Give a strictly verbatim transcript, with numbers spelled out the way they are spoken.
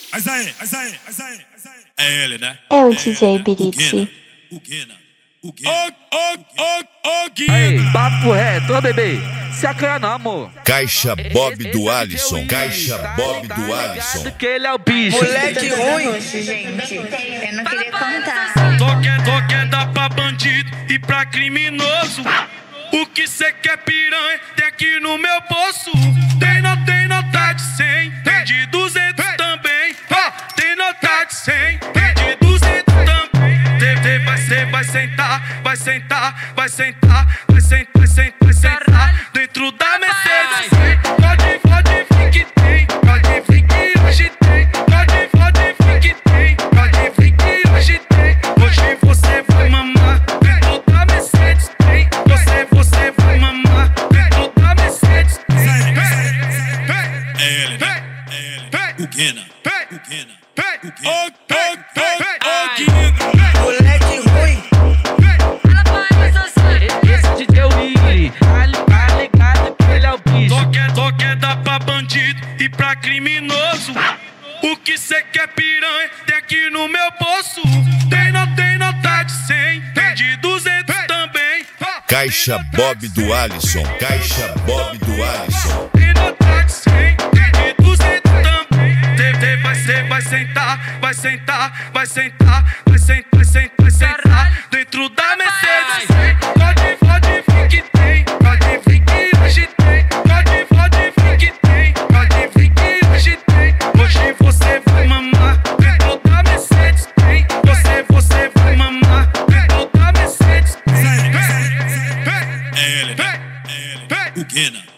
Mas aí, mas aí, mas aí, mas aí. É ele, né? É o D J Biriti. O Guina, o Guina. Ô, ô, ô, ô, Guina. Aí, papo reto, ô bebê. Se acanha não, amor. Caixa Bob Esse do é Alisson. o Caixa tá Bob ligado do Alisson. que ele é o bicho. Moleque ruim. Roxo, gente. Eu não queria contar. Tô quer, tô quer dar pra bandido e pra criminoso. O que cê quer, piranha, tem aqui no meu bolso. Tem, não tem nota de cem, tem de duzentos também. Tem nota de cem, tem de duzentos também. Cê, cê vai, cê vai sentar, vai sentar, vai sentar, vai sentar, vai sentar, vai sentar dentro da Mercedes. Pode, pode vir que tem, pode vir que hoje tem. Pode, pode vir que tem, pode vir que hoje tem. Hoje você vai mamar dentro da Mercedes. Tem, você, você vai mamar dentro da Mercedes. É ele, né? É ele. O Guina, o Guina, o Guina. Ô, ô, Guina. Moleque ruim. Esse D J Willy, tá ligado que ele é o bicho. Tô quer, tô quer dar pra bandido e pra criminoso. O que cê quer, piranha, tem aqui no meu bolso. Tem, não tem nota de cem, tem de duzentos também. Caixa Bob do Alisson. Caixa Bob do Alisson. Tem nota de cem, tem de duzentos também. Cê, cê vai, cê vai sentar, vai sentar, vai sentar, vai sentar, vai sentar, vai sentar dentro da Mercedes. Pode, pode vir que tem, pode vir que hoje tem. Pode, pode vir que tem, pode vir que hoje tem. Hoje você vai mamar dentro da Mercedes. Tem, você, você vai mamar dentro da Mercedes. É ele, né? É ele, o Guina.